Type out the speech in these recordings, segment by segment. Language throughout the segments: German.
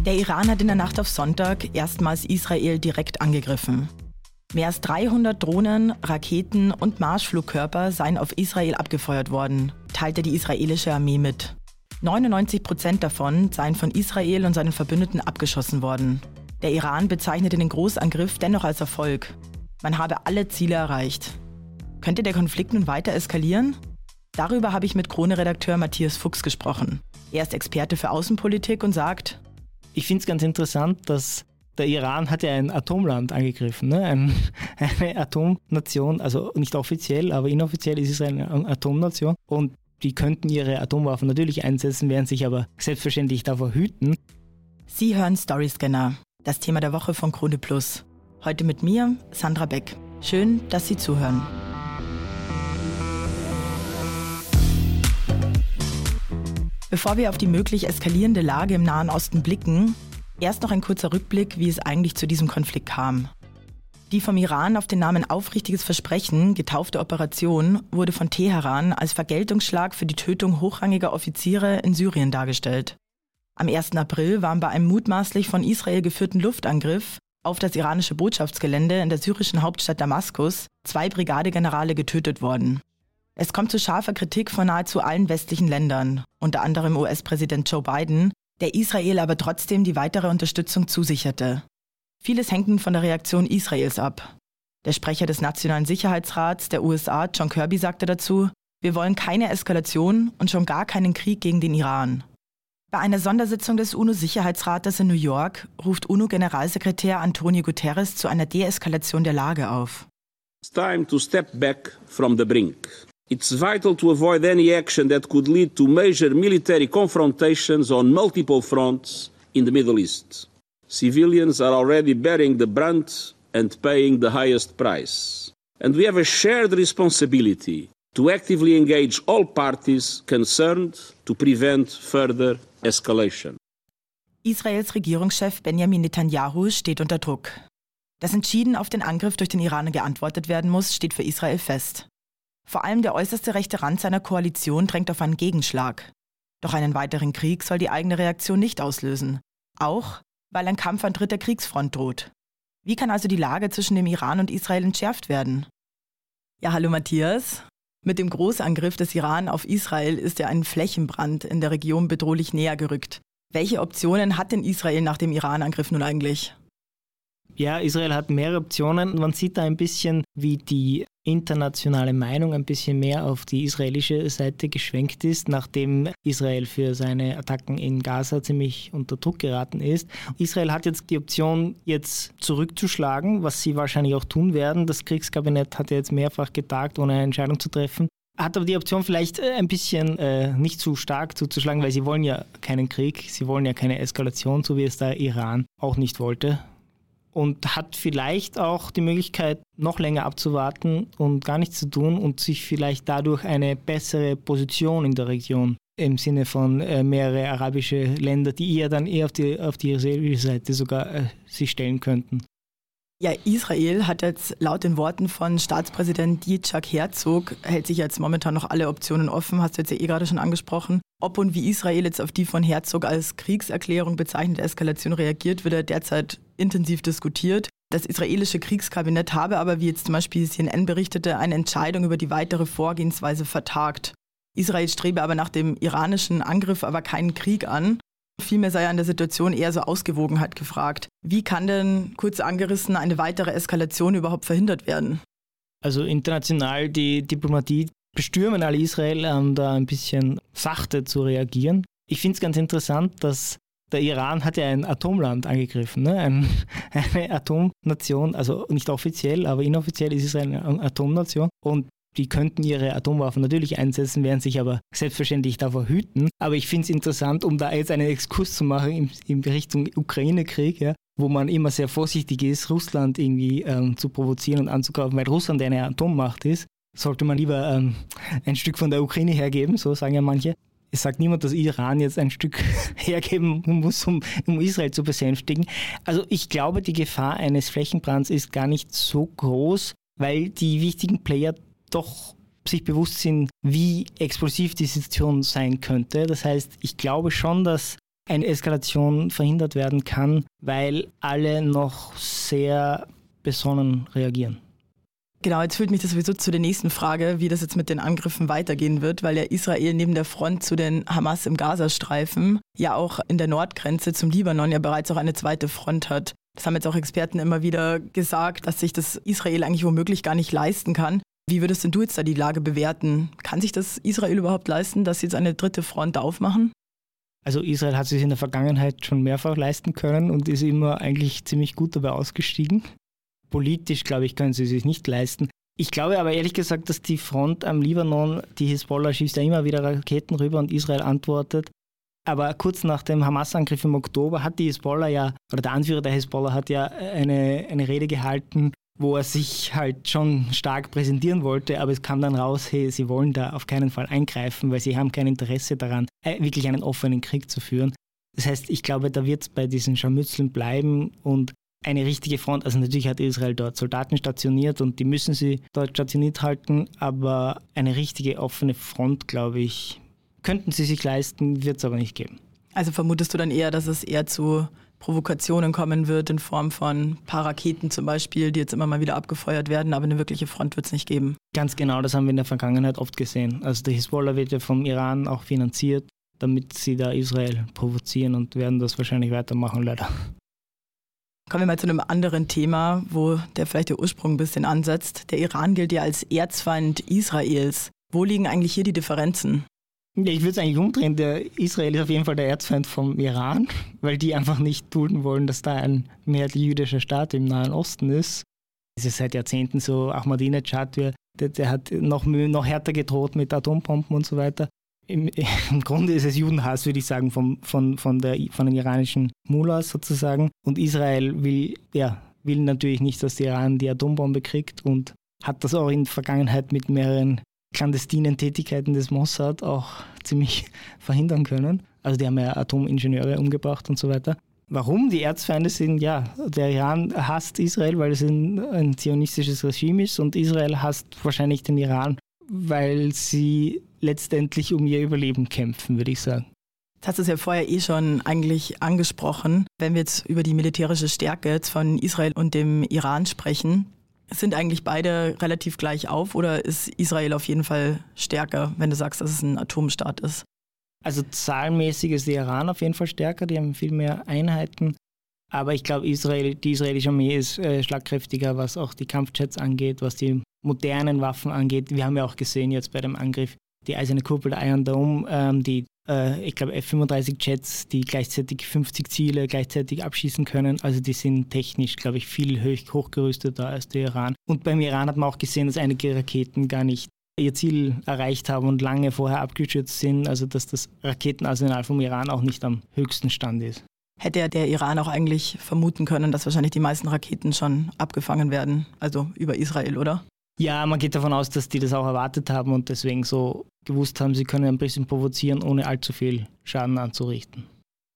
Der Iran hat in der Nacht auf Sonntag erstmals Israel direkt angegriffen. Mehr als 300 Drohnen, Raketen und Marschflugkörper seien auf Israel abgefeuert worden, teilte die israelische Armee mit. 99% davon seien von Israel und seinen Verbündeten abgeschossen worden. Der Iran bezeichnete den Großangriff dennoch als Erfolg. Man habe alle Ziele erreicht. Könnte der Konflikt nun weiter eskalieren? Darüber habe ich mit Krone-Redakteur Matthias Fuchs gesprochen. Er ist Experte für Außenpolitik und sagt: Ich finde es ganz interessant, dass der Iran hat ja ein Atomland angegriffen, ne? Eine Atomnation, also nicht offiziell, aber inoffiziell ist es eine Atomnation. Und die könnten ihre Atomwaffen natürlich einsetzen, werden sich aber selbstverständlich davor hüten. Sie hören Storyscanner, das Thema der Woche von Krone Plus. Heute mit mir, Sandra Beck. Schön, dass Sie zuhören. Bevor wir auf die möglich eskalierende Lage im Nahen Osten blicken, erst noch ein kurzer Rückblick, wie es eigentlich zu diesem Konflikt kam. Die vom Iran auf den Namen Aufrichtiges Versprechen getaufte Operation wurde von Teheran als Vergeltungsschlag für die Tötung hochrangiger Offiziere in Syrien dargestellt. Am 1. April waren bei einem mutmaßlich von Israel geführten Luftangriff auf das iranische Botschaftsgelände in der syrischen Hauptstadt Damaskus 2 Brigadegenerale getötet worden. Es kommt zu scharfer Kritik von nahezu allen westlichen Ländern, unter anderem US-Präsident Joe Biden, der Israel aber trotzdem die weitere Unterstützung zusicherte. Vieles hängt nun von der Reaktion Israels ab. Der Sprecher des Nationalen Sicherheitsrats der USA, John Kirby, sagte dazu: Wir wollen keine Eskalation und schon gar keinen Krieg gegen den Iran. Bei einer Sondersitzung des UNO-Sicherheitsrates in New York ruft UNO-Generalsekretär Antonio Guterres zu einer Deeskalation der Lage auf. It's time to step back from the brink. It's vital to avoid any action that could lead to major military confrontations on multiple fronts in the Middle East. Civilians are already bearing the brunt and paying the highest price. And we have a shared responsibility to actively engage all parties concerned to prevent further escalation. Israels Regierungschef Benjamin Netanyahu steht unter Druck. Dass entschieden auf den Angriff durch den Iran geantwortet werden muss, steht für Israel fest. Vor allem der äußerste rechte Rand seiner Koalition drängt auf einen Gegenschlag. Doch einen weiteren Krieg soll die eigene Reaktion nicht auslösen. Auch, weil ein Kampf an dritter Kriegsfront droht. Wie kann also die Lage zwischen dem Iran und Israel entschärft werden? Ja, hallo Matthias. Mit dem Großangriff des Iran auf Israel ist ja ein Flächenbrand in der Region bedrohlich näher gerückt. Welche Optionen hat denn Israel nach dem Iran-Angriff nun eigentlich? Ja, Israel hat mehrere Optionen. Man sieht da ein bisschen, wie die internationale Meinung ein bisschen mehr auf die israelische Seite geschwenkt ist, nachdem Israel für seine Attacken in Gaza ziemlich unter Druck geraten ist. Israel hat jetzt die Option, jetzt zurückzuschlagen, was sie wahrscheinlich auch tun werden. Das Kriegskabinett hat ja jetzt mehrfach getagt, ohne eine Entscheidung zu treffen. Hat aber die Option vielleicht ein bisschen nicht zu stark zuzuschlagen, weil sie wollen ja keinen Krieg, sie wollen ja keine Eskalation, so wie es der Iran auch nicht wollte. Und hat vielleicht auch die Möglichkeit, noch länger abzuwarten und gar nichts zu tun und sich vielleicht dadurch eine bessere Position in der Region im Sinne von mehrere arabische Länder, die eher dann eher auf die israelische Seite sogar sich stellen könnten. Ja, Israel hat jetzt laut den Worten von Staatspräsident Yitzhak Herzog, hält sich jetzt momentan noch alle Optionen offen, hast du jetzt ja gerade schon angesprochen. Ob und wie Israel jetzt auf die von Herzog als Kriegserklärung bezeichnete Eskalation reagiert, wird ja derzeit intensiv diskutiert. Das israelische Kriegskabinett habe aber, wie jetzt zum Beispiel CNN berichtete, eine Entscheidung über die weitere Vorgehensweise vertagt. Israel strebe aber nach dem iranischen Angriff aber keinen Krieg an. Vielmehr sei an der Situation eher so Ausgewogenheit gefragt. Wie kann denn, kurz angerissen, eine weitere Eskalation überhaupt verhindert werden? Also international die Diplomatie bestürmen alle Israel, da ein bisschen sachte zu reagieren. Ich finde es ganz interessant, dass der Iran hat ja ein Atomland angegriffen, ne? Eine Atomnation, also nicht offiziell, aber inoffiziell ist es eine Atomnation und die könnten ihre Atomwaffen natürlich einsetzen, werden sich aber selbstverständlich davor hüten. Aber ich finde es interessant, um da jetzt einen Exkurs zu machen in Richtung Ukraine-Krieg, ja, wo man immer sehr vorsichtig ist, Russland irgendwie zu provozieren und anzugreifen, weil Russland eine Atommacht ist. Sollte man lieber ein Stück von der Ukraine hergeben, so sagen ja manche. Es sagt niemand, dass Iran jetzt ein Stück hergeben muss, um Israel zu besänftigen. Also ich glaube, die Gefahr eines Flächenbrands ist gar nicht so groß, weil die wichtigen Player doch sich bewusst sind, wie explosiv die Situation sein könnte. Das heißt, ich glaube schon, dass eine Eskalation verhindert werden kann, weil alle noch sehr besonnen reagieren. Genau, jetzt führt mich das sowieso zu der nächsten Frage, wie das jetzt mit den Angriffen weitergehen wird, weil ja Israel neben der Front zu den Hamas im Gazastreifen ja auch in der Nordgrenze zum Libanon ja bereits auch eine zweite Front hat. Das haben jetzt auch Experten immer wieder gesagt, dass sich das Israel eigentlich womöglich gar nicht leisten kann. Wie würdest denn du jetzt da die Lage bewerten? Kann sich das Israel überhaupt leisten, dass sie jetzt eine dritte Front aufmachen? Also Israel hat sich in der Vergangenheit schon mehrfach leisten können und ist immer eigentlich ziemlich gut dabei ausgestiegen. Politisch, glaube ich, können sie sich nicht leisten. Ich glaube aber ehrlich gesagt, dass die Front am Libanon, die Hisbollah schießt ja immer wieder Raketen rüber und Israel antwortet. Aber kurz nach dem Hamas-Angriff im Oktober hat die Hisbollah ja, oder der Anführer der Hisbollah hat ja eine Rede gehalten, wo er sich halt schon stark präsentieren wollte, aber es kam dann raus, hey, sie wollen da auf keinen Fall eingreifen, weil sie haben kein Interesse daran, wirklich einen offenen Krieg zu führen. Das heißt, ich glaube, da wird es bei diesen Scharmützeln bleiben und eine richtige Front, also natürlich hat Israel dort Soldaten stationiert und die müssen sie dort stationiert halten, aber eine richtige offene Front, glaube ich, könnten sie sich leisten, wird es aber nicht geben. Also vermutest du dann eher, dass es eher zu Provokationen kommen wird in Form von ein paar Raketen zum Beispiel, die jetzt immer mal wieder abgefeuert werden, aber eine wirkliche Front wird es nicht geben? Ganz genau, das haben wir in der Vergangenheit oft gesehen. Also der Hisbollah wird ja vom Iran auch finanziert, damit sie da Israel provozieren und werden das wahrscheinlich weitermachen, leider. Kommen wir mal zu einem anderen Thema, wo der vielleicht der Ursprung ein bisschen ansetzt. Der Iran gilt ja als Erzfeind Israels. Wo liegen eigentlich hier die Differenzen? Ja, ich würde es eigentlich umdrehen. Der Israel ist auf jeden Fall der Erzfeind vom Iran, weil die einfach nicht dulden wollen, dass da ein mehrheitlich jüdischer Staat im Nahen Osten ist. Es ist seit Jahrzehnten so, Ahmadinejad, der hat noch härter gedroht mit Atombomben und so weiter. Im Grunde ist es Judenhass, würde ich sagen, von den iranischen Mullahs sozusagen. Und Israel will natürlich nicht, dass der Iran die Atombombe kriegt und hat das auch in der Vergangenheit mit mehreren clandestinen Tätigkeiten des Mossad auch ziemlich verhindern können. Also die haben ja Atomingenieure umgebracht und so weiter. Warum die Erzfeinde sind? Ja, der Iran hasst Israel, weil es ein zionistisches Regime ist und Israel hasst wahrscheinlich den Iran, weil sie letztendlich um ihr Überleben kämpfen, würde ich sagen. Du hast es ja vorher schon eigentlich angesprochen. Wenn wir jetzt über die militärische Stärke jetzt von Israel und dem Iran sprechen, sind eigentlich beide relativ gleich auf oder ist Israel auf jeden Fall stärker, wenn du sagst, dass es ein Atomstaat ist? Also zahlenmäßig ist der Iran auf jeden Fall stärker, die haben viel mehr Einheiten. Aber ich glaube, die israelische Armee ist schlagkräftiger, was auch die Kampfjets angeht, was die modernen Waffen angeht. Wir haben ja auch gesehen jetzt bei dem Angriff, die eiserne Kuppel, der Iron Dome, die ich glaube F-35 Jets, die gleichzeitig 50 Ziele gleichzeitig abschießen können. Also die sind technisch, glaube ich, viel hochgerüsteter als der Iran. Und beim Iran hat man auch gesehen, dass einige Raketen gar nicht ihr Ziel erreicht haben und lange vorher abgestürzt sind. Also dass das Raketenarsenal vom Iran auch nicht am höchsten Stand ist. Hätte der Iran auch eigentlich vermuten können, dass wahrscheinlich die meisten Raketen schon abgefangen werden, also über Israel, oder? Ja, man geht davon aus, dass die das auch erwartet haben und deswegen so gewusst haben, sie können ein bisschen provozieren, ohne allzu viel Schaden anzurichten.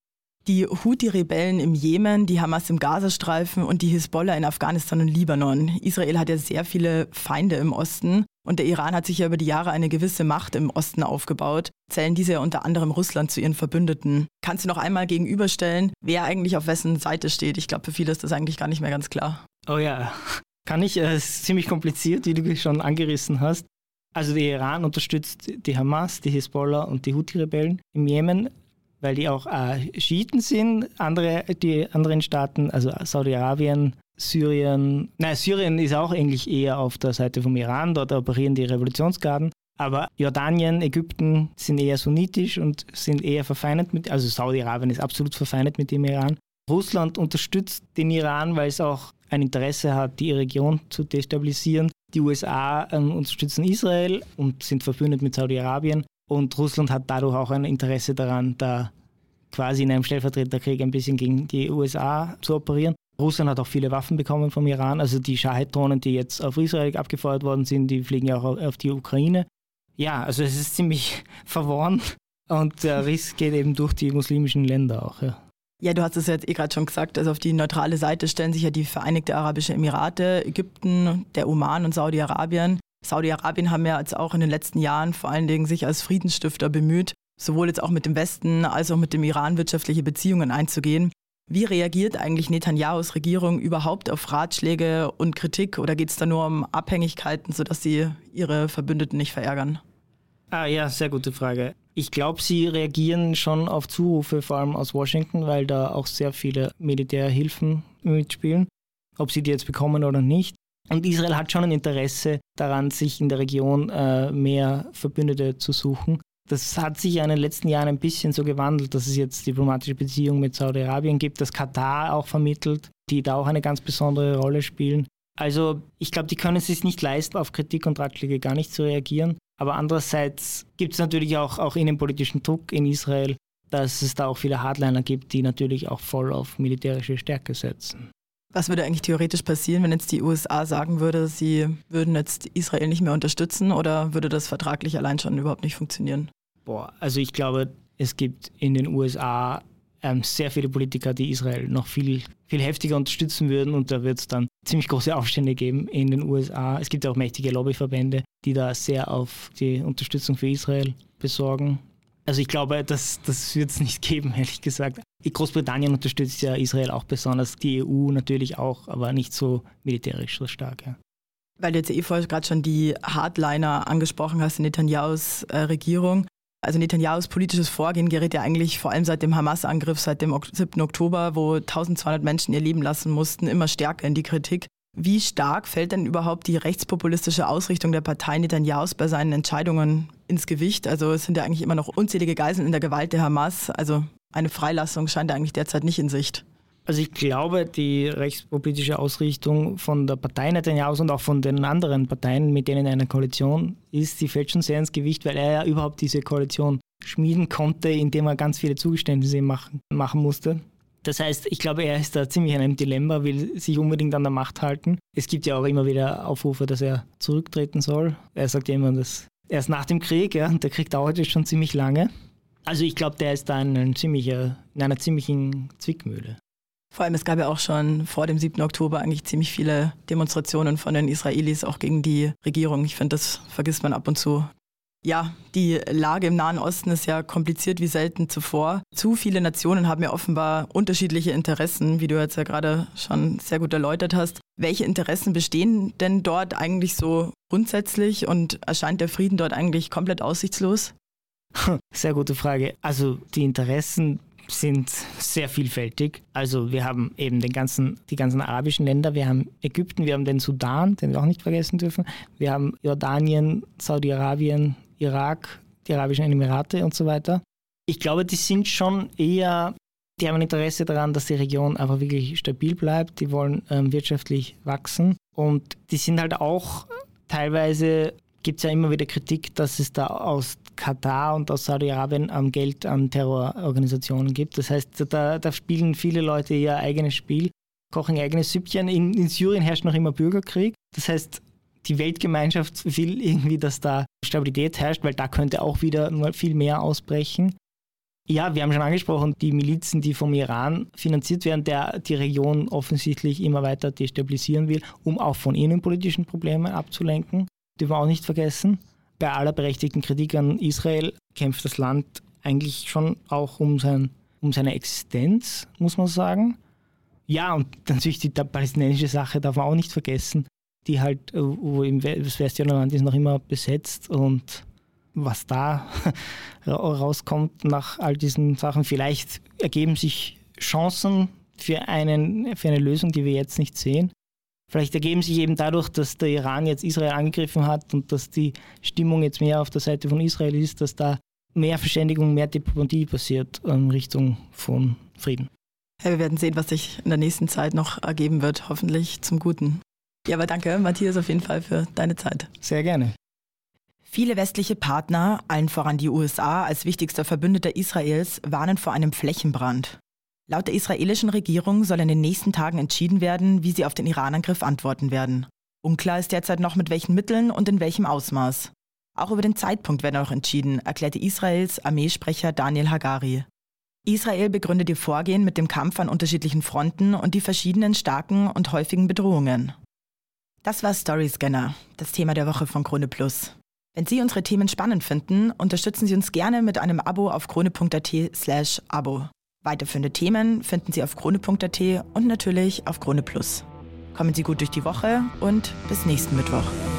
Die Houthi-Rebellen im Jemen, die Hamas im Gazastreifen und die Hisbollah in Afghanistan und Libanon. Israel hat ja sehr viele Feinde im Osten und der Iran hat sich ja über die Jahre eine gewisse Macht im Osten aufgebaut. Zählen diese ja unter anderem Russland zu ihren Verbündeten. Kannst du noch einmal gegenüberstellen, wer eigentlich auf wessen Seite steht? Ich glaube, für viele ist das eigentlich gar nicht mehr ganz klar. Oh ja, kann ich. Es ist ziemlich kompliziert, wie du schon angerissen hast. Also der Iran unterstützt die Hamas, die Hisbollah und die Houthi-Rebellen im Jemen, weil die auch Schiiten sind. Die anderen Staaten, also Saudi-Arabien, Syrien ist auch eigentlich eher auf der Seite vom Iran, dort operieren die Revolutionsgarden. Aber Jordanien, Ägypten sind eher sunnitisch und sind eher verfeindet also Saudi-Arabien ist absolut verfeindet mit dem Iran. Russland unterstützt den Iran, weil es auch ein Interesse hat, die Region zu destabilisieren. Die USA unterstützen Israel und sind verbündet mit Saudi-Arabien. Und Russland hat dadurch auch ein Interesse daran, da quasi in einem Stellvertreterkrieg ein bisschen gegen die USA zu operieren. Russland hat auch viele Waffen bekommen vom Iran. Also die Shahed-Drohnen, die jetzt auf Israel abgefeuert worden sind, die fliegen ja auch auf die Ukraine. Ja, also es ist ziemlich verworren und der Riss geht eben durch die muslimischen Länder auch. Ja. Ja, du hast es jetzt gerade schon gesagt, also auf die neutrale Seite stellen sich ja die Vereinigten Arabischen Emirate, Ägypten, der Oman und Saudi-Arabien. Saudi-Arabien haben ja jetzt auch in den letzten Jahren vor allen Dingen sich als Friedensstifter bemüht. sowohl jetzt auch mit dem Westen als auch mit dem Iran wirtschaftliche Beziehungen einzugehen. Wie reagiert eigentlich Netanyahus Regierung überhaupt auf Ratschläge und Kritik oder geht es da nur um Abhängigkeiten, sodass sie ihre Verbündeten nicht verärgern? Ja, sehr gute Frage. Ich glaube, sie reagieren schon auf Zurufe, vor allem aus Washington, weil da auch sehr viele Militärhilfen mitspielen, ob sie die jetzt bekommen oder nicht. Und Israel hat schon ein Interesse daran, sich in der Region mehr Verbündete zu suchen. Das hat sich ja in den letzten Jahren ein bisschen so gewandelt, dass es jetzt diplomatische Beziehungen mit Saudi-Arabien gibt, dass Katar auch vermittelt, die da auch eine ganz besondere Rolle spielen. Also ich glaube, die können es sich nicht leisten, auf Kritik und Ratschläge gar nicht zu reagieren. Aber andererseits gibt es natürlich auch innenpolitischen Druck in Israel, dass es da auch viele Hardliner gibt, die natürlich auch voll auf militärische Stärke setzen. Was würde eigentlich theoretisch passieren, wenn jetzt die USA sagen würde, sie würden jetzt Israel nicht mehr unterstützen oder würde das vertraglich allein schon überhaupt nicht funktionieren? Also ich glaube, es gibt in den USA sehr viele Politiker, die Israel noch viel, viel heftiger unterstützen würden und da wird es dann ziemlich große Aufstände geben in den USA. Es gibt auch mächtige Lobbyverbände, die da sehr auf die Unterstützung für Israel besorgen. Also ich glaube, das wird es nicht geben, ehrlich gesagt. Großbritannien unterstützt ja Israel auch besonders, die EU natürlich auch, aber nicht so militärisch so stark. Ja. Weil du jetzt vorher gerade schon die Hardliner angesprochen hast in Netanyahus Regierung. Also Netanyahus politisches Vorgehen gerät ja eigentlich vor allem seit dem Hamas-Angriff, seit dem 7. Oktober, wo 1200 Menschen ihr Leben lassen mussten, immer stärker in die Kritik. Wie stark fällt denn überhaupt die rechtspopulistische Ausrichtung der Partei Netanyahus bei seinen Entscheidungen ins Gewicht? Also es sind ja eigentlich immer noch unzählige Geiseln in der Gewalt der Hamas. Also eine Freilassung scheint eigentlich derzeit nicht in Sicht. Also ich glaube, die rechtspopulistische Ausrichtung von der Partei Netanyahus und auch von den anderen Parteien, mit denen er in einer Koalition ist, die fällt schon sehr ins Gewicht, weil er ja überhaupt diese Koalition schmieden konnte, indem er ganz viele Zugeständnisse machen musste. Das heißt, ich glaube, er ist da ziemlich in einem Dilemma, will sich unbedingt an der Macht halten. Es gibt ja auch immer wieder Aufrufe, dass er zurücktreten soll. Er sagt ja immer, dass erst nach dem Krieg, ja, und der Krieg dauert jetzt schon ziemlich lange. Also ich glaube, der ist da in einer ziemlichen Zwickmühle. Vor allem, es gab ja auch schon vor dem 7. Oktober eigentlich ziemlich viele Demonstrationen von den Israelis, auch gegen die Regierung. Ich finde, das vergisst man ab und zu. Ja, die Lage im Nahen Osten ist ja kompliziert wie selten zuvor. Zu viele Nationen haben ja offenbar unterschiedliche Interessen, wie du jetzt ja gerade schon sehr gut erläutert hast. Welche Interessen bestehen denn dort eigentlich so grundsätzlich und erscheint der Frieden dort eigentlich komplett aussichtslos? Sehr gute Frage. Also die Interessen sind sehr vielfältig. Also wir haben eben die ganzen arabischen Länder, wir haben Ägypten, wir haben den Sudan, den wir auch nicht vergessen dürfen, wir haben Jordanien, Saudi-Arabien, Irak, die Arabischen Emirate und so weiter. Ich glaube, die haben ein Interesse daran, dass die Region einfach wirklich stabil bleibt. Die wollen wirtschaftlich wachsen und die sind halt auch teilweise, gibt es ja immer wieder Kritik, dass es da aus Katar und aus Saudi-Arabien Geld an Terrororganisationen gibt. Das heißt, da spielen viele Leute ihr eigenes Spiel, kochen ihr eigenes Süppchen. In Syrien herrscht noch immer Bürgerkrieg. Das heißt, die Weltgemeinschaft will irgendwie, dass da Stabilität herrscht, weil da könnte auch wieder mal viel mehr ausbrechen. Ja, wir haben schon angesprochen, die Milizen, die vom Iran finanziert werden, der die Region offensichtlich immer weiter destabilisieren will, um auch von innenpolitischen Problemen abzulenken. Dürfen wir auch nicht vergessen. Bei aller berechtigten Kritik an Israel kämpft das Land eigentlich schon auch um seine Existenz, muss man sagen. Ja, und natürlich die palästinensische Sache darf man auch nicht vergessen, die halt, wo das Westjordanland ist noch immer besetzt und was da rauskommt nach all diesen Sachen. Vielleicht ergeben sich Chancen für eine Lösung, die wir jetzt nicht sehen. Vielleicht ergeben sich eben dadurch, dass der Iran jetzt Israel angegriffen hat und dass die Stimmung jetzt mehr auf der Seite von Israel ist, dass da mehr Verständigung, mehr Diplomatie passiert in Richtung von Frieden. Ja, wir werden sehen, was sich in der nächsten Zeit noch ergeben wird, hoffentlich zum Guten. Ja, aber danke, Matthias, auf jeden Fall für deine Zeit. Sehr gerne. Viele westliche Partner, allen voran die USA als wichtigster Verbündeter Israels, warnen vor einem Flächenbrand. Laut der israelischen Regierung soll in den nächsten Tagen entschieden werden, wie sie auf den Iran-Angriff antworten werden. Unklar ist derzeit noch, mit welchen Mitteln und in welchem Ausmaß. Auch über den Zeitpunkt werde noch entschieden, erklärte Israels Armeesprecher Daniel Hagari. Israel begründet ihr Vorgehen mit dem Kampf an unterschiedlichen Fronten und die verschiedenen starken und häufigen Bedrohungen. Das war Storyscanner, das Thema der Woche von Krone Plus. Wenn Sie unsere Themen spannend finden, unterstützen Sie uns gerne mit einem Abo auf krone.at/Abo. Weiterführende Themen finden Sie auf krone.at und natürlich auf Krone Plus. Kommen Sie gut durch die Woche und bis nächsten Mittwoch.